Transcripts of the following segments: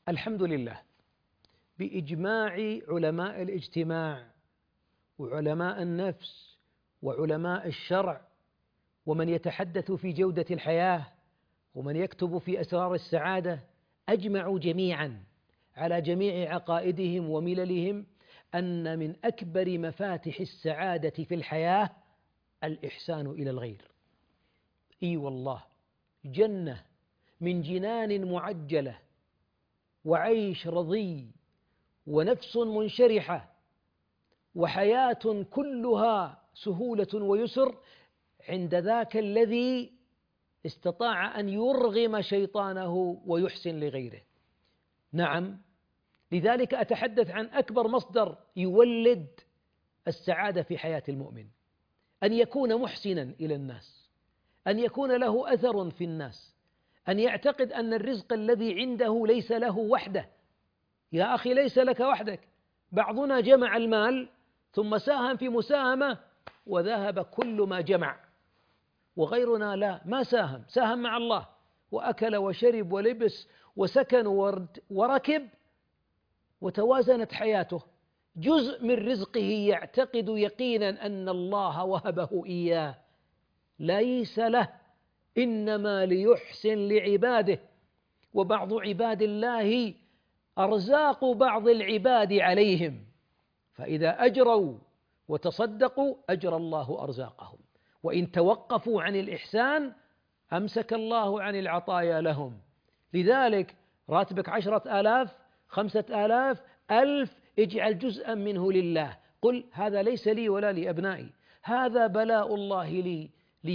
الحمد لله بإجماع علماء الاجتماع وعلماء النفس وعلماء الشرع ومن يتحدث في جودة الحياة ومن يكتب في أسرار السعادة، أجمعوا جميعا على جميع عقائدهم ومللهم أن من أكبر مفاتح السعادة في الحياة الإحسان إلى الغير. إي والله، جنة من جنان معجلة وعيش رضي ونفس منشرحة وحياة كلها سهولة ويسر عند ذاك الذي استطاع أن يرغم شيطانه ويحسن لغيره. نعم، لذلك أتحدث عن أكبر مصدر يولد السعادة في حياة المؤمن، أن يكون محسنا إلى الناس، أن يكون له أثر في الناس، أن يعتقد أن الرزق الذي عنده ليس له وحده. يا أخي، ليس لك وحدك، بعضنا جمع المال ثم ساهم في مساهمة وذهب كل ما جمع، وغيرنا لا، ما ساهم مع الله وأكل وشرب ولبس وسكن وركب وتوازنت حياته. جزء من رزقه يعتقد يقينا أن الله وهبه إياه، ليس له، إنما ليحسن لعباده. وبعض عباد الله أرزاق بعض العباد عليهم، فإذا أجروا وتصدقوا أجرى الله أرزاقهم، وإن توقفوا عن الإحسان أمسك الله عن العطايا لهم. لذلك راتبك 10,000 5,000 1,000، اجعل جزءا منه لله، قل هذا ليس لي ولا لأبنائي، هذا بلاء الله لي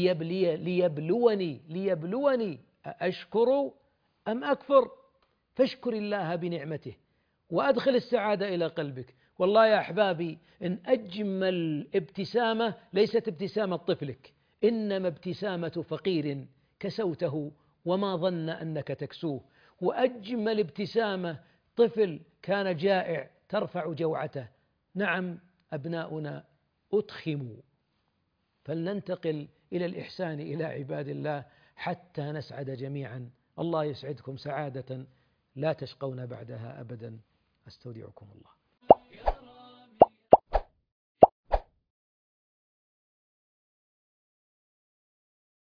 ليبلوني أأشكر أم أكفر. فاشكر الله بنعمته وأدخل السعادة إلى قلبك. والله يا أحبابي، إن أجمل ابتسامة ليست ابتسامة طفلك، إنما ابتسامة فقير كسوته وما ظن أنك تكسوه، وأجمل ابتسامة طفل كان جائع ترفع جوعته. نعم، أبناؤنا أتخموا، فلننتقل إلى الإحسان إلى عباد الله حتى نسعد جميعا. الله يسعدكم سعادة لا تشقون بعدها أبدا. أستودعكم الله.